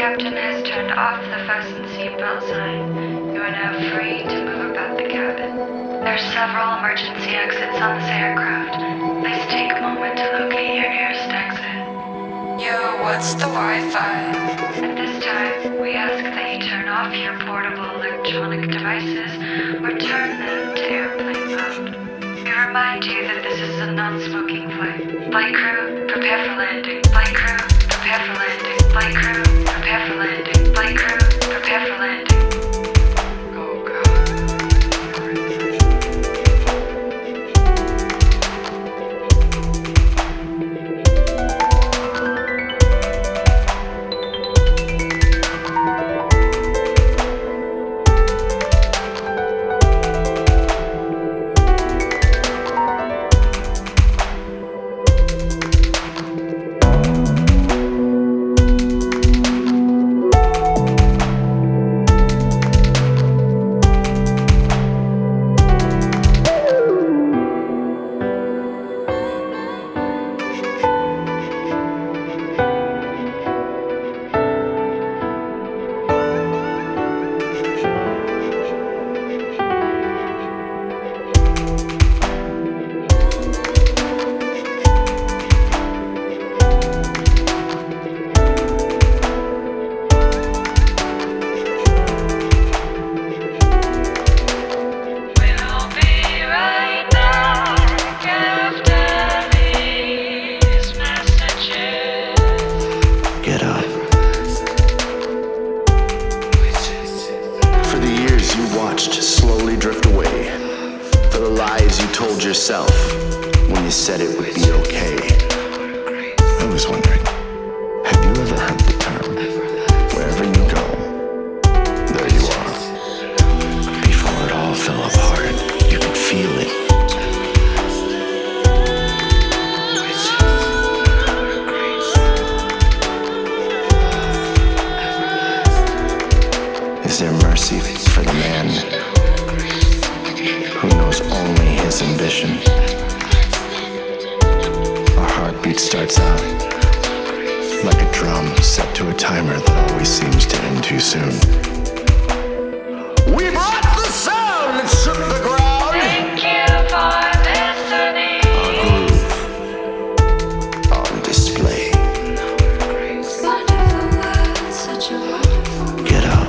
captain has turned off the fasten seatbelt sign. You are now free to move about the cabin. There are several emergency exits on this aircraft. Please take a moment to locate your nearest exit. Yo, what's the Wi-Fi? At this time, we ask that you turn off your portable electronic devices or turn them to airplane mode. We remind you that this is a non-smoking flight. Flight crew, prepare for landing. Flight crew, prepare for landing. Flight crew, prepare for landing. Flight crew, prepare for landing. Oh God. Get up. For the years you watched slowly drift away, for the lies you told yourself when you said it would be okay. I was wondering, have you ever heard the term, wherever you go, there you are? Before it all fell apart, you could feel it. Is there mercy for the man who knows only his ambition? Our heartbeat starts out like a drum set to a timer that always seems to end too soon. We brought the sound that shook the ground. Thank you for listening. Our groove on display. Wonderful world, such a wonderful world. Get up.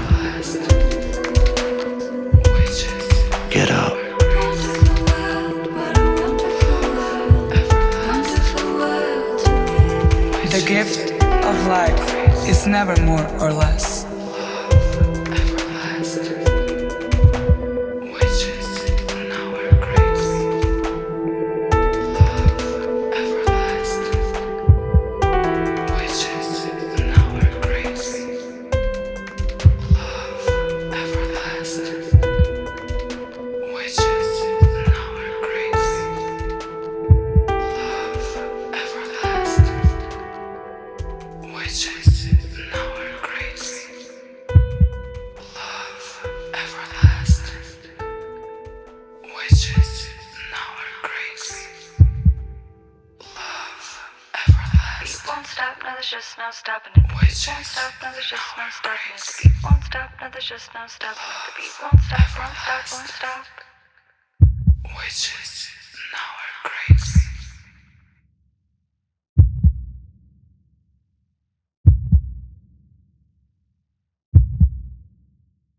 Get up. Wonderful world, what a wonderful world. Wonderful world to live. The gift of life is never more or less. Won't stop, no, there's just no stopping it. Won't stop, no, there's just no stopping it. The beat won't stop, no, there's just no stopping it. The beat won't stop, won't stop, won't stop. Witches.